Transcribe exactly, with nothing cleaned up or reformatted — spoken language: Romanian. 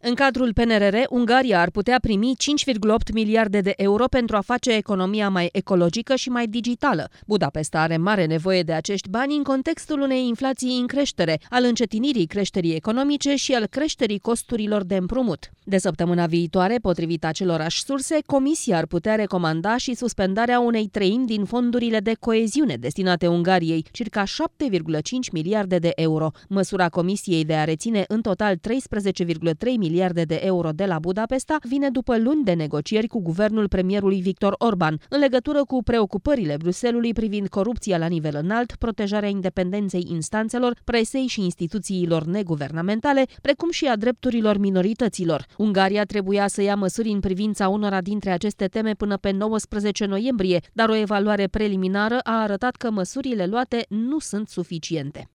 În cadrul P N R R, Ungaria ar putea primi cinci virgulă opt miliarde de euro pentru a face economia mai ecologică și mai digitală. Budapesta are mare nevoie de acești bani în contextul unei inflații în creștere, al încetinirii creșterii economice și al creșterii costurilor de împrumut. De săptămâna viitoare, potrivit acelorași surse, Comisia ar putea recomanda și suspendarea unei treimi din fondurile de coeziune destinate Ungariei, circa șapte virgulă cinci miliarde de euro. Măsura Comisiei de a reține în total treisprezece virgulă trei miliarde de euro de la Budapesta vine după luni de negocieri cu guvernul premierului Viktor Orban, în legătură cu preocupările Bruxellesului privind corupția la nivel înalt, protejarea independenței instanțelor, presei și instituțiilor neguvernamentale, precum și a drepturilor minorităților. Ungaria trebuia să ia măsuri în privința unora dintre aceste teme până pe nouăsprezece noiembrie, dar o evaluare preliminară a arătat că măsurile luate nu sunt suficiente.